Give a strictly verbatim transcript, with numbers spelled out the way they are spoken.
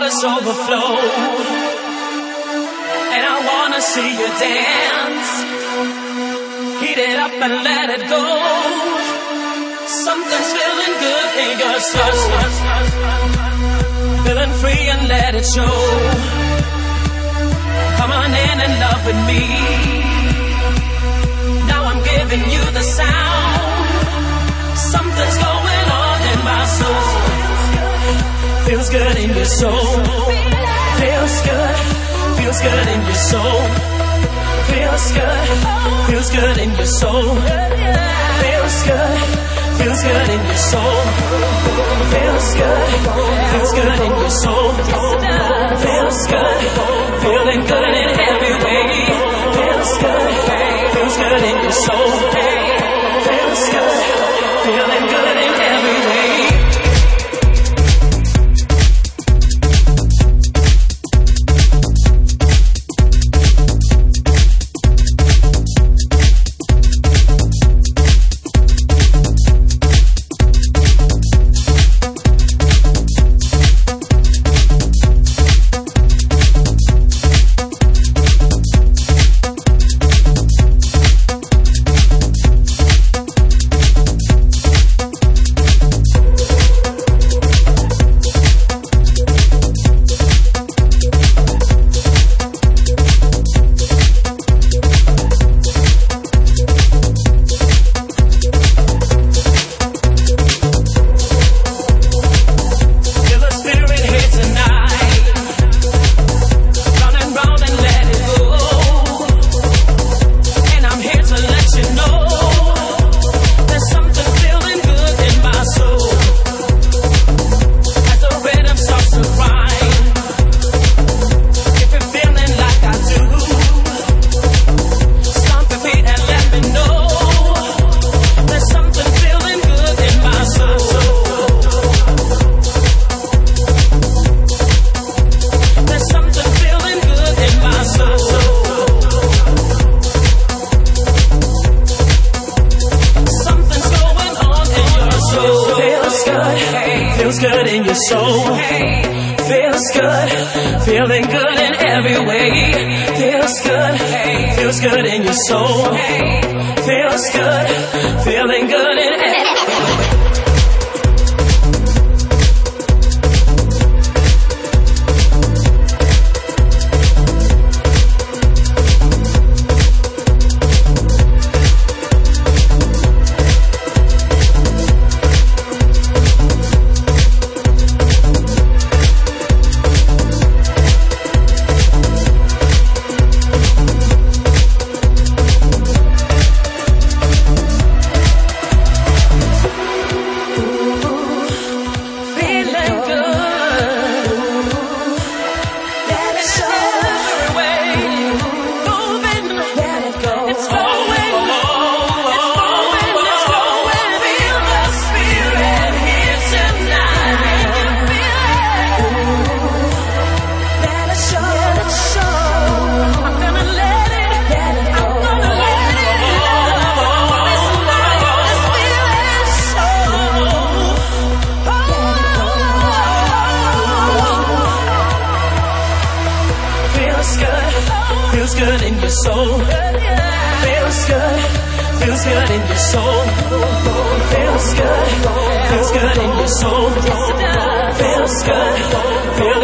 waters overflow, and I wanna see you dance. Heat it up and let it go. Something's feeling good in your soul. Feeling free and let it show. Come on in and love with me. Now I'm giving you the sound. Something's going on in my soul. Feels good in your soul. Feels good. Feels good in your soul. Feels good. Feels good in your soul. Feels good. Feels good in your soul. Feels good. Feels good in your soul. Feels good. Feeling good in every way. Feels good. Feels good in your soul. Feels good. Feeling good in every way. Feels good in your soul. Feels good. Feeling good in every way. Feels good. Feels good in your soul. Feels good. Feeling good in every way. Feels good in your soul. Feels good. Feels good in your soul. Feels good. Feels good in your soul. Feels good. Feels